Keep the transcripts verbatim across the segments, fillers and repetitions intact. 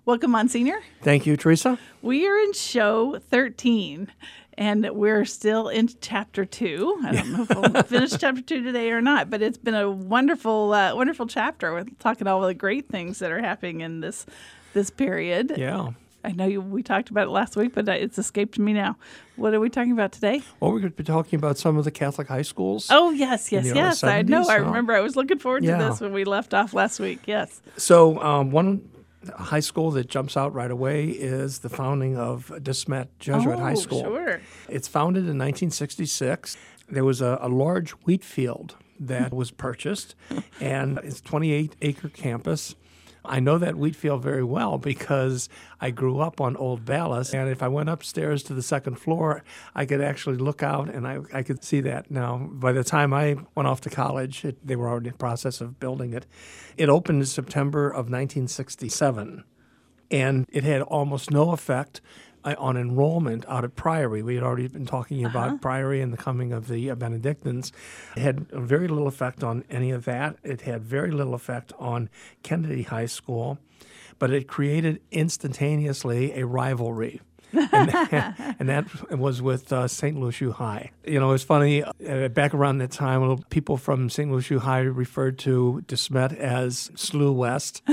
Welcome, Monsignor. Thank you, Teresa. We are in show thirteen, and we're still in chapter two. I don't know if we'll finish chapter two today or not, but it's been a wonderful, uh, wonderful chapter. We're talking all the great things that are happening in this this period. Yeah. I know you, we talked about it last week, but it's escaped me now. What are we talking about today? Well, we're going to be talking about some of the Catholic high schools. Oh, yes, yes, in the yes. I know. I remember I was looking forward yeah. to this when we left off last week. Yes. So um, one high school that jumps out right away is the founding of De Smet Jesuit oh, High School. Sure. It's founded in nineteen sixty-six. There was a, a large wheat field that was purchased, and it's a twenty-eight acre campus. I know that wheat field very well because I grew up on Old Ballas, and if I went upstairs to the second floor, I could actually look out and I, I could see that. Now, by the time I went off to college, it, they were already in the process of building it. It opened in September of nineteen sixty-seven, and it had almost no effect on enrollment out at Priory. We had already been talking about uh-huh. Priory and the coming of the Benedictines. It had very little effect on any of that. It had very little effect on Kennedy High School, but it created instantaneously a rivalry. and, that, and that was with uh, Saint Lucia High. You know, it was funny, uh, back around that time, people from Saint Lucia High referred to De Smet as S L U West.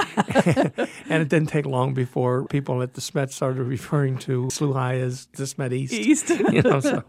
And it didn't take long before people at De Smet started referring to S L U High as De Smet East. East. You know, so,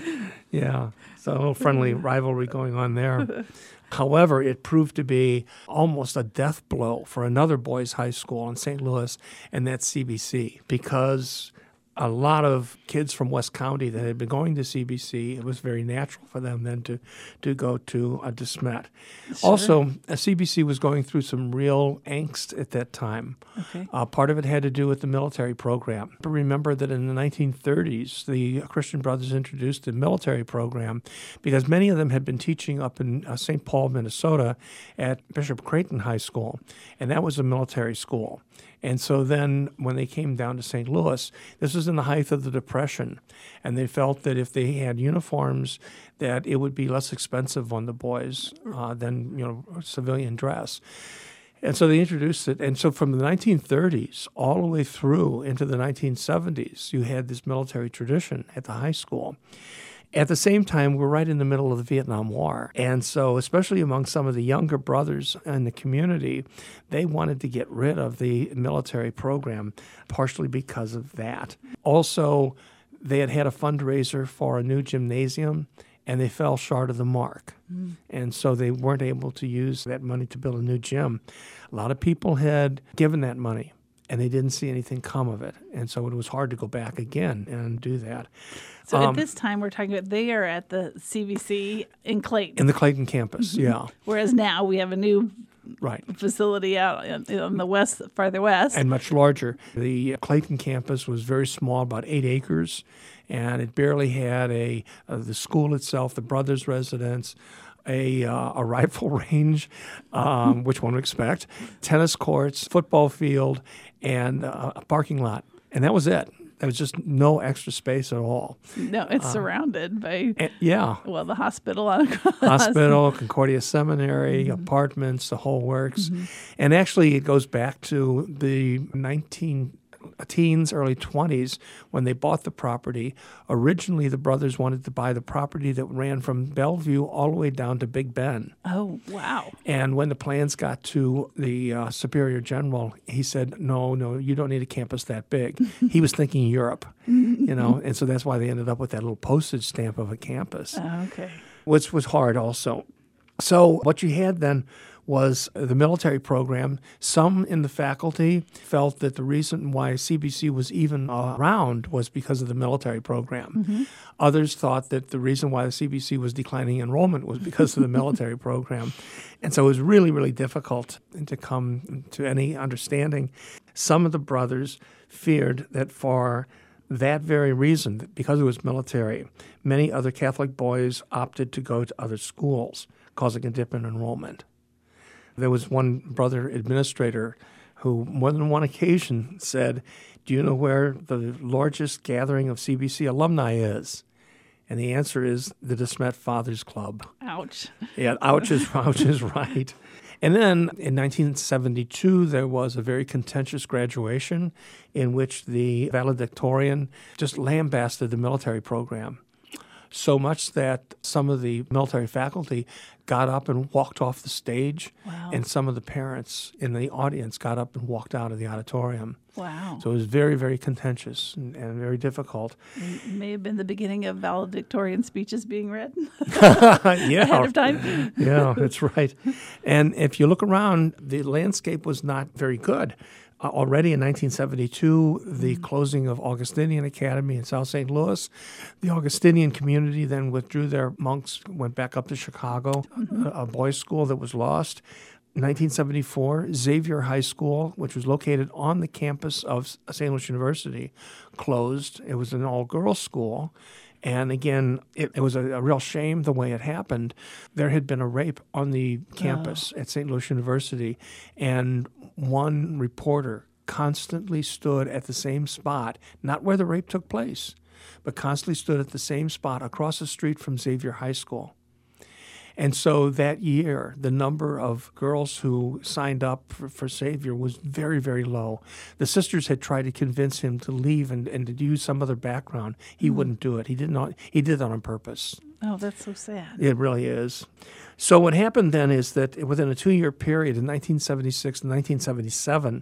yeah, so a little friendly rivalry going on there. However, it proved to be almost a death blow for another boys' high school in Saint Louis, and that's C B C, because a lot of kids from West County that had been going to C B C, it was very natural for them then to, to go to a De Smet. Sure. Also, a C B C was going through some real angst at that time. Okay. Uh, part of it had to do with the military program. But remember that in the nineteen thirties, the Christian Brothers introduced the military program because many of them had been teaching up in uh, Saint Paul, Minnesota at Bishop Creighton High School, and that was a military school. And so then when they came down to Saint Louis, this was in the height of the Depression, and they felt that if they had uniforms, that it would be less expensive on the boys uh, than, you know, civilian dress. And so they introduced it. And so from the nineteen thirties all the way through into the nineteen seventies, you had this military tradition at the high school. At the same time, we're right in the middle of the Vietnam War. And so especially among some of the younger brothers in the community, they wanted to get rid of the military program, partially because of that. Also, they had had a fundraiser for a new gymnasium, and they fell short of the mark. Mm. And so they weren't able to use that money to build a new gym. A lot of people had given that money, and they didn't see anything come of it. And so it was hard to go back again and do that. So um, at this time, we're talking about they are at the C B C in Clayton. In the Clayton campus, yeah. Whereas now we have a new right. facility out on the west, farther west. And much larger. The Clayton campus was very small, about eight acres, and it barely had a uh, the school itself, the brothers' residence, a uh, a rifle range, um, which one would expect, tennis courts, football field, and uh, a parking lot. And that was it. There was just no extra space at all. No, it's uh, surrounded by, and, yeah. well, the hospital. On Hospital, Concordia Seminary, mm-hmm. apartments, the whole works. Mm-hmm. And actually, it goes back to the nineteen teens, early twenties, when they bought the property. Originally, the brothers wanted to buy the property that ran from Bellevue all the way down to Big Bend. Oh, wow. And when the plans got to the uh, Superior General, he said, no, no, you don't need a campus that big. He was thinking Europe, you know, and so that's why they ended up with that little postage stamp of a campus. Oh, okay. Which was hard also. So what you had then was the military program. Some in the faculty felt that the reason why C B C was even around was because of the military program. Mm-hmm. Others thought that the reason why the C B C was declining enrollment was because of the military program. And so it was really, really difficult to come to any understanding. Some of the brothers feared that for that very reason, because it was military, many other Catholic boys opted to go to other schools, causing a dip in enrollment. There was one brother administrator who, more than one occasion, said, do you know where the largest gathering of C B C alumni is? And the answer is the De Smet Fathers Club. Ouch. Yeah, ouch is, ouch is right. And then in nineteen seventy-two, there was a very contentious graduation in which the valedictorian just lambasted the military program, so much that some of the military faculty got up and walked off the stage, Wow. and some of the parents in the audience got up and walked out of the auditorium. Wow. So it was very, very contentious and, and very difficult. It may have been the beginning of valedictorian speeches being read yeah, ahead of time. yeah, that's right. And if you look around, the landscape was not very good. Uh, already in nineteen seventy-two, the closing of Augustinian Academy in South Saint Louis, the Augustinian community then withdrew their monks, went back up to Chicago, mm-hmm. a, a boys' school that was lost. nineteen seventy-four, Xavier High School, which was located on the campus of Saint Louis University, closed. It was an all-girls school. And again, it, it was a, a real shame the way it happened. There had been a rape on the campus oh. at Saint Louis University, and one reporter constantly stood at the same spot, not where the rape took place, but constantly stood at the same spot across the street from Xavier High School. And so that year, the number of girls who signed up for, for Xavier was very, very low. The sisters had tried to convince him to leave and, and to use some other background. He mm. wouldn't do it. He did not. He did that on purpose. Oh, that's so sad. It really is. So what happened then is that within a two-year period in nineteen seventy-six and nineteen seventy-seven,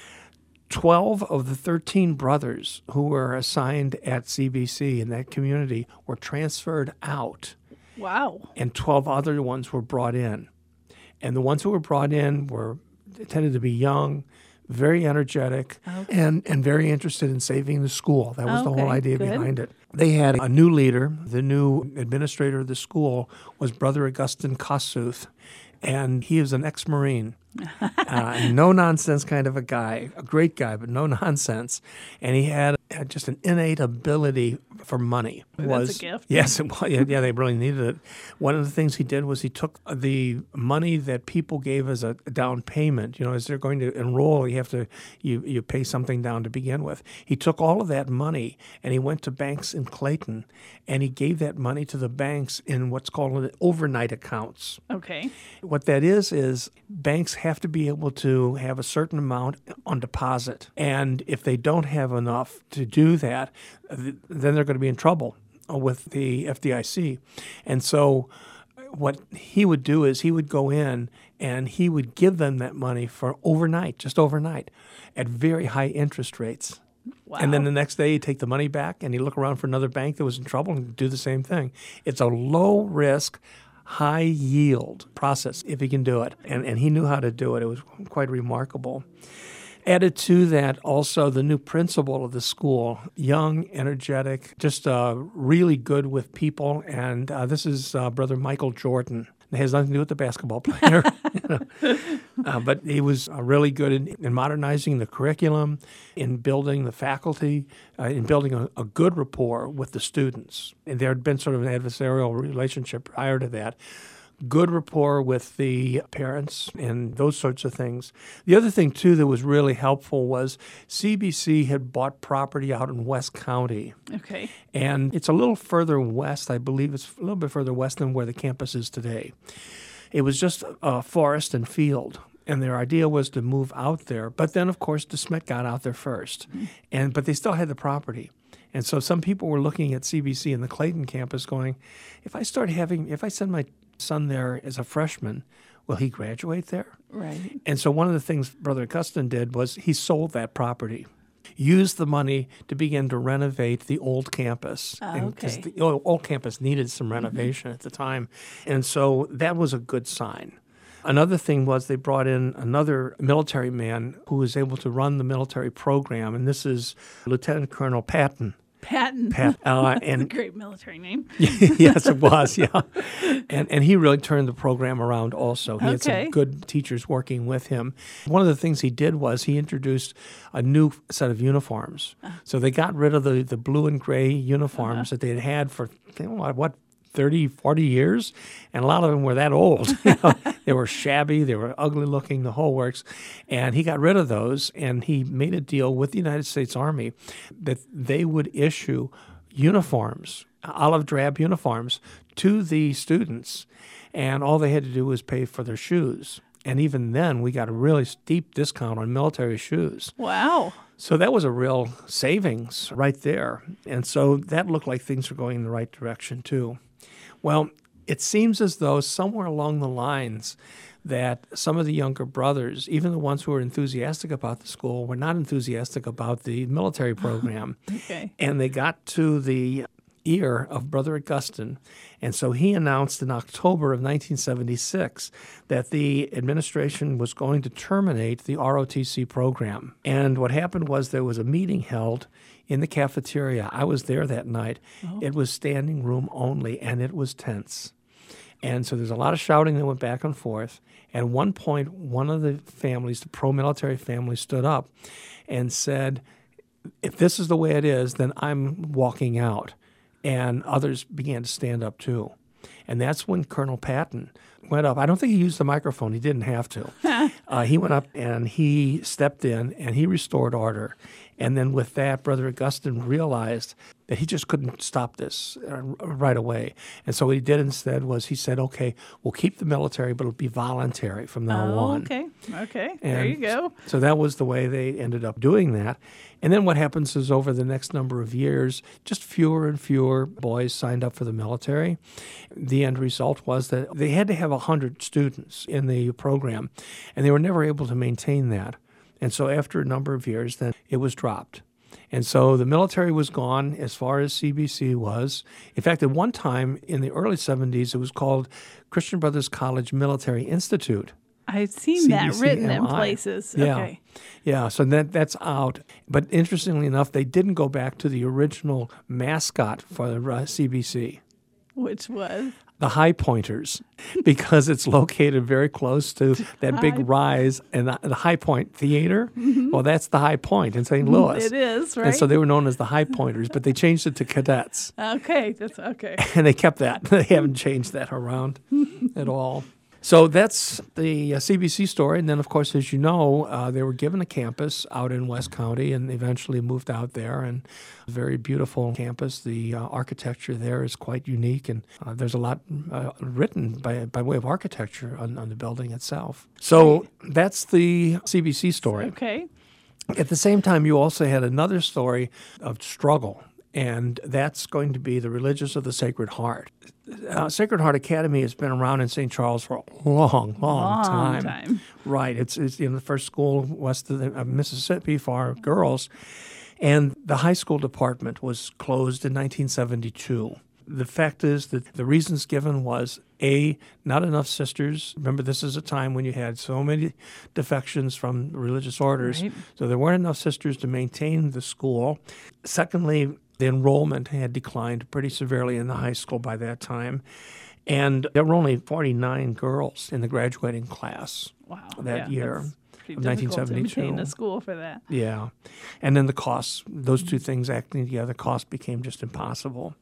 twelve of the thirteen brothers who were assigned at C B C in that community were transferred out. Wow. And twelve other ones were brought in. And the ones who were brought in were tended to be young, very energetic, okay. and, and very interested in saving the school. That was okay, the whole idea good. behind it. They had a new leader. The new administrator of the school was Brother Augustine Kossuth, and he was an ex-Marine. uh, no-nonsense kind of a guy, a great guy, but no nonsense. And he had, had just an innate ability for money. That's was, a gift. Yes, it was, yeah, they really needed it. One of the things he did was he took the money that people gave as a down payment. You know, as they're going to enroll, you have to you you pay something down to begin with. He took all of that money and he went to banks in Clayton, and he gave that money to the banks in what's called overnight accounts. Okay. What that is is banks have to be able to have a certain amount on deposit. And if they don't have enough to do that, then they're going to be in trouble with the F D I C. And so what he would do is he would go in and he would give them that money for overnight, just overnight, at very high interest rates. Wow. And then the next day he'd take the money back and he'd look around for another bank that was in trouble and do the same thing. It's a low-risk, high-yield process if he can do it. And, and he knew how to do it. It was quite remarkable. Added to that also the new principal of the school, young, energetic, just uh, really good with people. And uh, this is uh, Brother Michael Jordan. It has nothing to do with the basketball player. you know. uh, but he was uh, really good in, in modernizing the curriculum, in building the faculty, uh, in building a, a good rapport with the students. And there had been sort of an adversarial relationship prior to that. Good rapport with the parents and those sorts of things. The other thing, too, that was really helpful was C B C had bought property out in West County. Okay. And it's a little further west. I believe it's a little bit further west than where the campus is today. It was just a forest and field. And their idea was to move out there. But then, of course, DeSmet got out there first. Mm-hmm. And but they still had the property. And so some people were looking at C B C and the Clayton campus going, if I start having, if I send my son there as a freshman, will he graduate there? Right. And so one of the things Brother Augustine did was he sold that property, used the money to begin to renovate the old campus. Oh, okay. Because the old campus needed some renovation mm-hmm. at the time. And so that was a good sign. Another thing was they brought in another military man who was able to run the military program, and this is Lieutenant Colonel Patton. Patton. Pat, uh, and a great military name. Yes, it was, yeah. And and he really turned the program around also. He okay. had some good teachers working with him. One of the things he did was he introduced a new set of uniforms. Uh-huh. So they got rid of the, the blue and gray uniforms uh-huh. that they had had for, you know, what, thirty, forty years, and a lot of them were that old. You know, they were shabby, they were ugly looking, the whole works. And he got rid of those, and he made a deal with the United States Army that they would issue uniforms, olive drab uniforms, to the students, and all they had to do was pay for their shoes. And even then, we got a really steep discount on military shoes. Wow. So that was a real savings right there. And so that looked like things were going in the right direction, too. Well, it seems as though somewhere along the lines that some of the younger brothers, even the ones who were enthusiastic about the school, were not enthusiastic about the military program. Okay. And they got to the ear of Brother Augustine. And so he announced in October of nineteen seventy-six that the administration was going to terminate the R O T C program. And what happened was there was a meeting held in the cafeteria. I was there that night. Oh. It was standing room only, and it was tense. And so there's a lot of shouting that went back and forth. At one point, one of the families, the pro-military family, stood up and said, if this is the way it is, then I'm walking out. And others began to stand up too. And that's when Colonel Patton went up. I don't think he used the microphone. He didn't have to. uh, he went up and he stepped in and he restored order. And then with that, Brother Augustine realized that he just couldn't stop this uh, right away. And so what he did instead was he said, okay, we'll keep the military, but it'll be voluntary from now oh, on. Okay, okay, And there you go. So that was the way they ended up doing that. And then what happens is over the next number of years, just fewer and fewer boys signed up for the military. The end result was that they had to have one hundred students in the program, and they were never able to maintain that. And so after a number of years, then it was dropped. And so the military was gone as far as C B C was. In fact, at one time in the early seventies, it was called Christian Brothers College Military Institute. I've seen C B C that written in M I. places. Yeah. Okay. Yeah, so that that's out. But interestingly enough, they didn't go back to the original mascot for the uh, C B C. Which was? The High Pointers, because it's located very close to that big High. rise and the, the High Point Theater. Mm-hmm. Well, that's the High Point in Saint Louis. It is, right? And so they were known as the High Pointers, but they changed it to Cadets. Okay, that's okay. And they kept that. They haven't changed that around at all. So that's the uh, C B C story. And then, of course, as you know, uh, they were given a campus out in West County and eventually moved out there. And a very beautiful campus. The uh, architecture there is quite unique. And uh, there's a lot uh, written by by way of architecture on, on the building itself. So that's the C B C story. Okay. At the same time, you also had another story of struggle. And that's going to be the Religious of the Sacred Heart. Uh, Sacred Heart Academy has been around in Saint Charles for a long, long, long time. time. Right. It's, it's in the first school west of the, uh, Mississippi for our girls. And the high school department was closed in nineteen seventy-two. The fact is that the reasons given was, A, not enough sisters. Remember, this is a time when you had so many defections from religious orders. Right. So there weren't enough sisters to maintain the school. Secondly, the enrollment had declined pretty severely in the high school by that time. And there were only forty-nine girls in the graduating class Wow. that yeah, year. That's pretty Of difficult nineteen seventy-two. to maintain a school for that. Yeah. And then the costs, those two things acting together, cost became just impossible.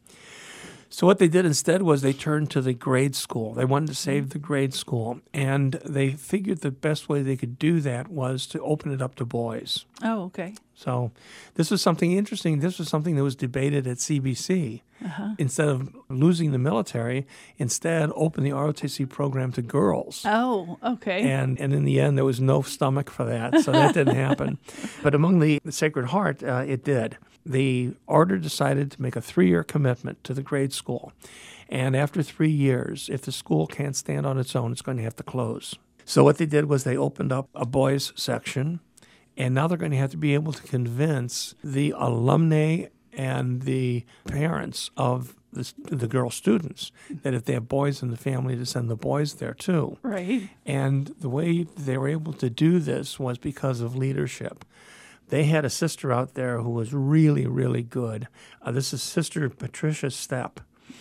So what they did instead was they turned to the grade school. They wanted to save the grade school. And they figured the best way they could do that was to open it up to boys. Oh, okay. So this was something interesting. This was something that was debated at C B C. Uh-huh. Instead of losing the military, instead open the R O T C program to girls. Oh, okay. And and in the end, there was no stomach for that, so that didn't happen. But among the, the Sacred Heart, uh, it did. The order decided to make a three-year commitment to the grade school. And after three years, if the school can't stand on its own, it's going to have to close. So what they did was they opened up a boys section, and now they're going to have to be able to convince the alumni and the parents of the, the girl students that if they have boys in the family, to send the boys there too. Right. And the way they were able to do this was because of leadership. They had a sister out there who was really, really good. Uh, this is Sister Patricia Stepp.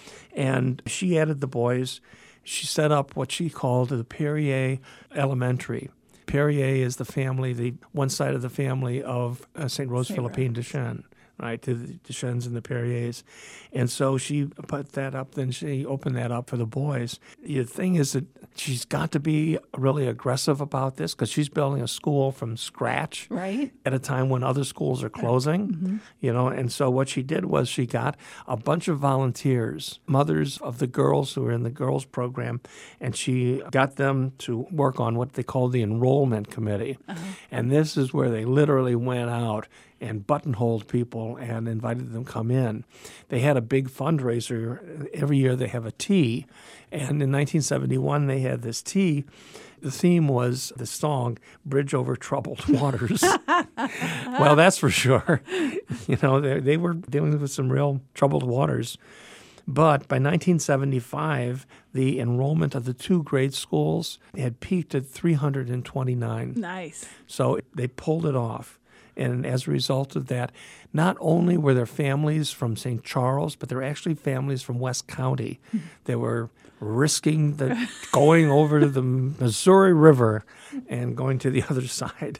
And she added the boys. She set up what she called the Perrier Elementary. Perrier is the family, the one side of the family of uh, Saint Rose Saint Philippine Rose. Deschênes. right, to the Duchennes and the Perriers. And so she put that up, then she opened that up for the boys. The thing is that she's got to be really aggressive about this because she's building a school from scratch Right. at a time when other schools are closing, mm-hmm. you know. And so what she did was she got a bunch of volunteers, mothers of the girls who were in the girls program, and she got them to work on what they call the enrollment committee. Uh-huh. And this is where they literally went out and buttonholed people and invited them to come in. They had a big fundraiser. Every year they have a tea. And in nineteen seventy-one, they had this tea. The theme was the song, Bridge Over Troubled Waters. Well, that's for sure. You know, they, they were dealing with some real troubled waters. But by nineteen seventy-five, the enrollment of the two grade schools had peaked at three hundred twenty-nine. Nice. So they pulled it off. And as a result of that, not only were there families from Saint Charles, but there were actually families from West County that were risking the going over to the Missouri River and going to the other side.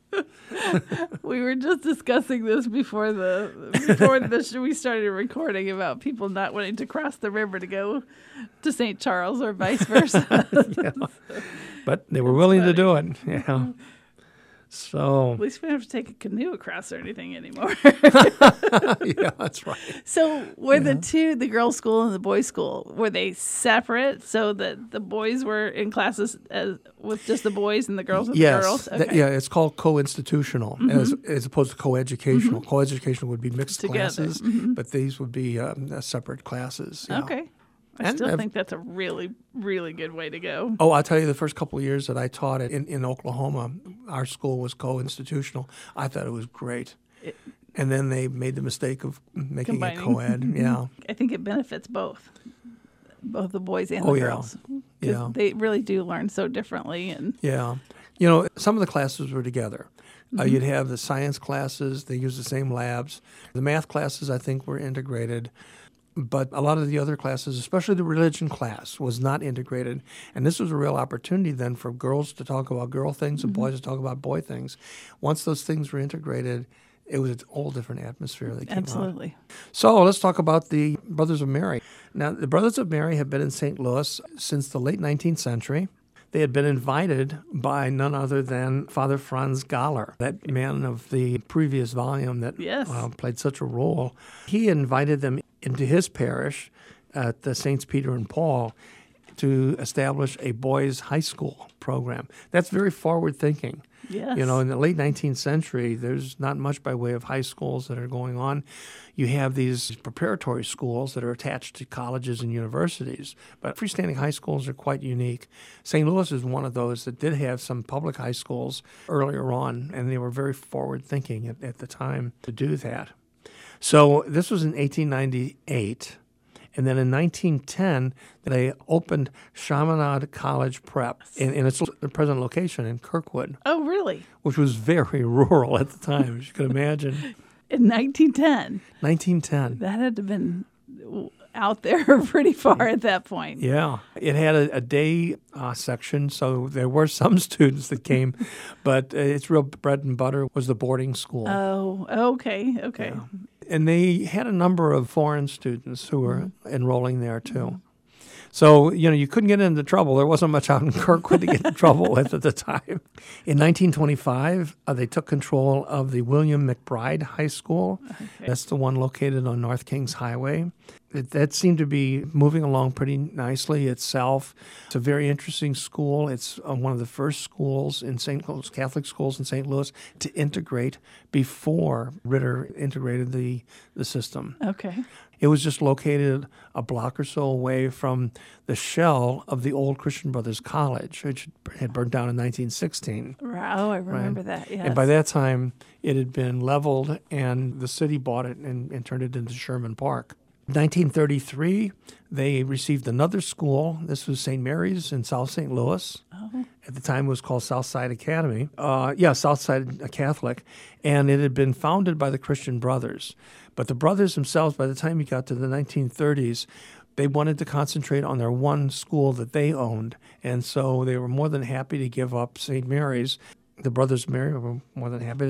We were just discussing this before the before the we started recording about people not wanting to cross the river to go to Saint Charles or vice versa. Yeah. But they were willing to do it. Yeah. So at least we don't have to take a canoe across or anything anymore. Yeah, that's right. So were Yeah. the two, the girls' school and the boys' school, were they separate so that the boys were in classes as, with just the boys and the girls with yes. the girls? That- Okay. yeah, it's called co-institutional Mm-hmm. as, as opposed to co-educational. Mm-hmm. Co-educational would be mixed Together. classes, Mm-hmm. but these would be um, uh, separate classes. Yeah. Okay. I And still I've- think that's a really, really good way to go. Oh, I'll tell you, the first couple of years that I taught it in, in Oklahoma, our school was co-institutional. I thought it was great. It- And then they made the mistake of making Combining. it co-ed. Yeah. I think it benefits both, both the boys and Oh, the yeah. girls. 'Cause Yeah. they really do learn so differently. And Yeah. You know, some of the classes were together. Uh, Mm-hmm. you'd have the science classes. They used the same labs. The math classes, I think, were integrated. But a lot of the other classes, especially the religion class, was not integrated. And this was a real opportunity then for girls to talk about girl things and Mm-hmm. boys to talk about boy things. Once those things were integrated, it was a whole different atmosphere that came out. absolutely. So let's talk about the Brothers of Mary. Now, the Brothers of Mary have been in Saint Louis since the late nineteenth century. They had been invited by none other than Father Franz Galler, that man of the previous volume that Yes. uh, played such a role. He invited them into his parish at the Saints Peter and Paul to establish a boys' high school program. That's very forward thinking. Yes. You know, in the late nineteenth century, there's not much by way of high schools that are going on. You have these preparatory schools that are attached to colleges and universities, but freestanding high schools are quite unique. Saint Louis is one of those that did have some public high schools earlier on, and they were very forward-thinking at, at the time to do that. So this was in eighteen ninety-eight. And then in nineteen ten, they opened Chaminade College Prep in, in its present location in Kirkwood, Oh, really? which was very rural at the time, as you can imagine. In nineteen ten, nineteen ten. that had to have been out there pretty far at that point. Yeah. It had a, a day uh, section, so there were some students that came, but uh, its real bread and butter was the boarding school. Oh, okay, okay. Yeah. And they had a number of foreign students who were enrolling there, too. So, you know, you couldn't get into trouble. There wasn't much out in Kirkwood to get in trouble with at the time. In nineteen twenty-five, uh, they took control of the William McBride High School. Okay. That's the one located on North Kings Highway. It, that seemed to be moving along pretty nicely itself. It's a very interesting school. It's uh, one of the first schools in Saint Louis, Catholic schools in Saint Louis, to integrate before Ritter integrated the, the system. Okay. It was just located a block or so away from the shell of the old Christian Brothers College, which had burned down in nineteen sixteen. Right. Oh, I remember Right. that. Yes. And by that time, it had been leveled, and the city bought it and, and turned it into Sherman Park. nineteen thirty-three, they received another school. This was Saint Mary's in South Saint Louis. Oh. At the time, it was called Southside Academy. Uh, yeah, Southside Catholic. And it had been founded by the Christian Brothers. But the brothers themselves, by the time you got to the nineteen thirties, they wanted to concentrate on their one school that they owned. And so they were more than happy to give up Saint Mary's. The Brothers of Mary were more than happy to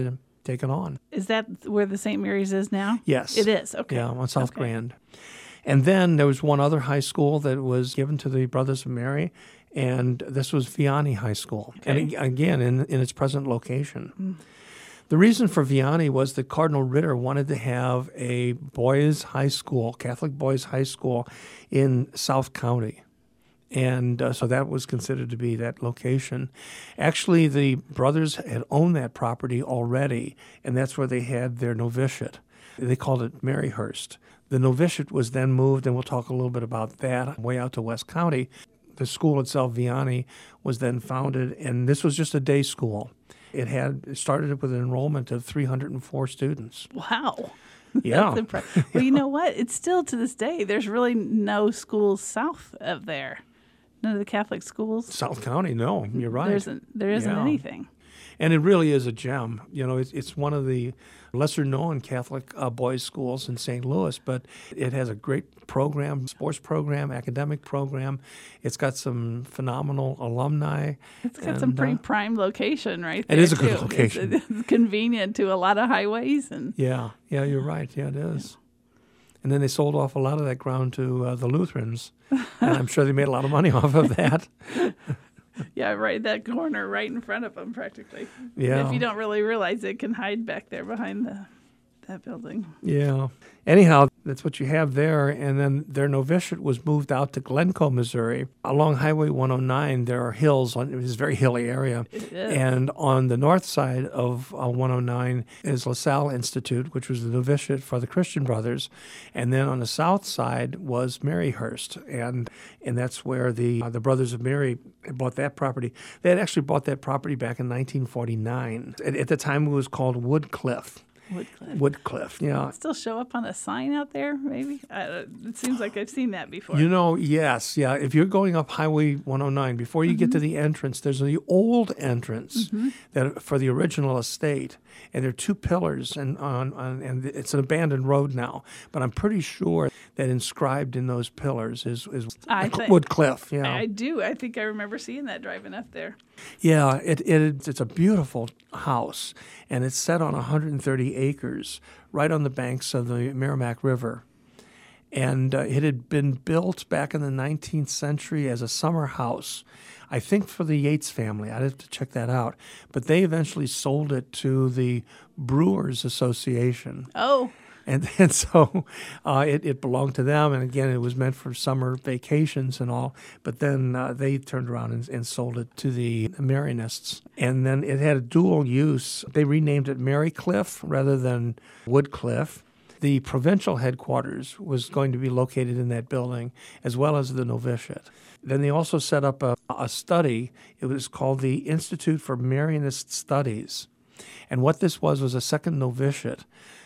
taken on. Is that where the Saint Mary's is now? Yes. It is. Okay. Yeah, on South Okay. Grand. And then there was one other high school that was given to the Brothers of Mary, and this was Vianney High School. Okay. And ag- again, in, in its present location. Mm. The reason for Vianney was that Cardinal Ritter wanted to have a boys' high school, Catholic boys' high school in South County. And uh, so that was considered to be that location. Actually, the brothers had owned that property already, and that's where they had their novitiate. They called it Maryhurst. The novitiate was then moved, and we'll talk a little bit about that, way out to West County. The school itself, Vianney, was then founded, and this was just a day school. It had it started with an enrollment of three hundred four students. Wow. Yeah. That's impre- well, you know what? It's still to this day, there's really no schools south of there. None of the Catholic schools. South County, no, you're right. There isn't, there isn't Yeah. anything. And it really is a gem. You know, it's, it's one of the lesser-known Catholic uh, boys' schools in Saint Louis, but it has a great program, sports program, academic program. It's got some phenomenal alumni. It's got and, some pretty uh, prime location right It there. is a good too. location. It's, it's convenient to a lot of highways. and Yeah, yeah, you're right. Yeah, it is. And then they sold off a lot of that ground to uh, the Lutherans, and I'm sure they made a lot of money off of that. Yeah, right, that corner right in front of them practically. Yeah. If you don't really realize it can hide back there behind the that building. Yeah. Anyhow, that's what you have there. And then their novitiate was moved out to Glencoe, Missouri. Along Highway one oh nine, there are hills. On, it's a very hilly area. It is. And on the north side of uh, one oh nine is LaSalle Institute, which was the novitiate for the Christian Brothers. And then on the south side was Maryhurst. And and that's where the uh, the Brothers of Mary bought that property. They had actually bought that property back in nineteen forty-nine. At, at the time, it was called Woodcliff. Woodcliff. Woodcliff, yeah. Still show up on a sign out there, maybe? I, it seems like I've seen that before. You know, yes, yeah. If you're going up Highway one oh nine, before you mm-hmm. get to the entrance, there's the old entrance mm-hmm. that for the original estate, and there are two pillars, and on, on and it's an abandoned road now. But I'm pretty sure that inscribed in those pillars is is I think, Woodcliff. Yeah, I do. I think I remember seeing that driving up there. Yeah, it, it it's a beautiful house, and it's set on one hundred thirty acres, right on the banks of the Merrimack River. And uh, it had been built back in the nineteenth century as a summer house, I think for the Yates family. I'd have to check that out. But they eventually sold it to the Brewers Association. Oh. And, and so uh, it, it belonged to them. And again, it was meant for summer vacations and all. But then uh, they turned around and, and sold it to the Marianists. And then it had a dual use. They renamed it Marycliff rather than Woodcliff. The provincial headquarters was going to be located in that building, as well as the novitiate. Then they also set up a, a study. It was called the Institute for Marianist Studies. And what this was was a second novitiate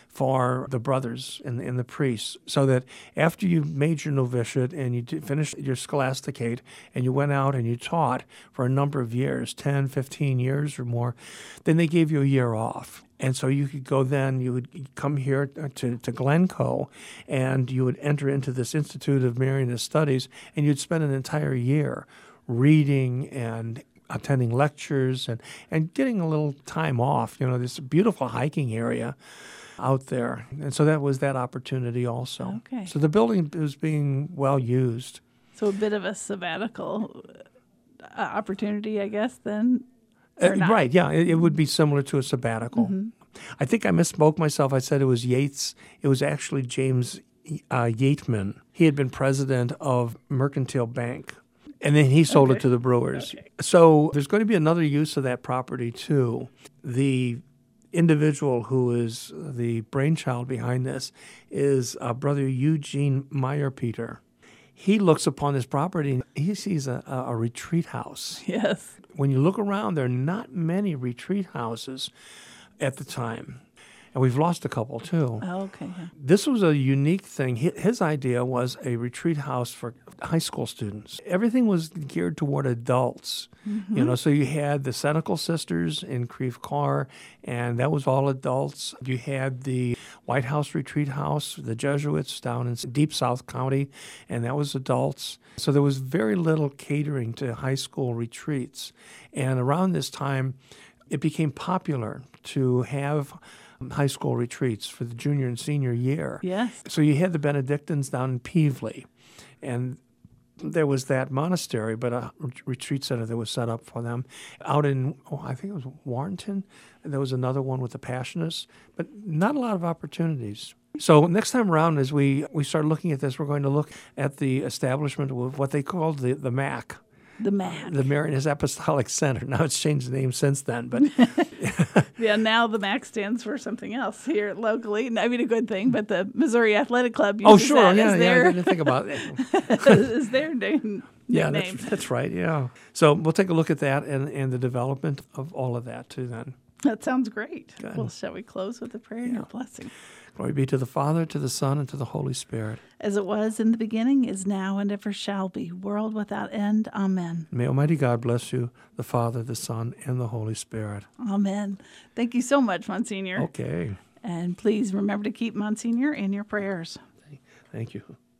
for the brothers and, and the priests, so that after you made your novitiate and you did finished your scholasticate and you went out and you taught for a number of years, ten, fifteen years or more, then they gave you a year off. And so you could go then, you would come here to, to Glencoe, and you would enter into this Institute of Marianist Studies, and you'd spend an entire year reading and attending lectures and, and getting a little time off. You know, this beautiful hiking area out there. And so that was that opportunity also. Okay. So the building was being well used. So a bit of a sabbatical uh, opportunity, I guess, then? Uh, right, yeah. It, it would be similar to a sabbatical. Mm-hmm. I think I misspoke myself. I said it was Yates. It was actually James uh, Yateman. He had been president of Mercantile Bank. And then he sold okay. it to the Brewers. Okay. So there's going to be another use of that property, too. The individual who is the brainchild behind this is uh, Brother Eugene Meyer-Peter. He looks upon this property and he sees a, a, a retreat house. Yes. When you look around, there are not many retreat houses at the time. And we've lost a couple, too. Oh, okay. Yeah. This was a unique thing. His idea was a retreat house for high school students. Everything was geared toward adults. Mm-hmm. You know, so you had the Senecal Sisters in Creve Coeur, and that was all adults. You had the White House Retreat House, the Jesuits down in Deep South County, and that was adults. So there was very little catering to high school retreats. And around this time, it became popular to have high school retreats for the junior and senior year. Yes. So you had the Benedictines down in Peevely, and there was that monastery, but a retreat center that was set up for them. Out in, oh, I think it was Warrenton, there was another one with the Passionists, but not a lot of opportunities. So next time around, as we, we start looking at this, we're going to look at the establishment of what they called the, the M A C. The M A C. The Marian Apostolic Center. Now it's changed the name since then, but yeah, now the M A C stands for something else here locally. I mean, a good thing, but the Missouri Athletic Club uses oh, sure, that yeah, as yeah, their, I didn't think about it. is their name. Yeah, nickname. that's, that's right, yeah. So we'll take a look at that and, and the development of all of that too then. That sounds great. Good. Well, shall we close with a prayer and Yeah. your blessing? Glory be to the Father, to the Son, and to the Holy Spirit. As it was in the beginning, is now, and ever shall be, world without end. Amen. May Almighty God bless you, the Father, the Son, and the Holy Spirit. Amen. Thank you so much, Monsignor. Okay. And please remember to keep Monsignor in your prayers. Thank you.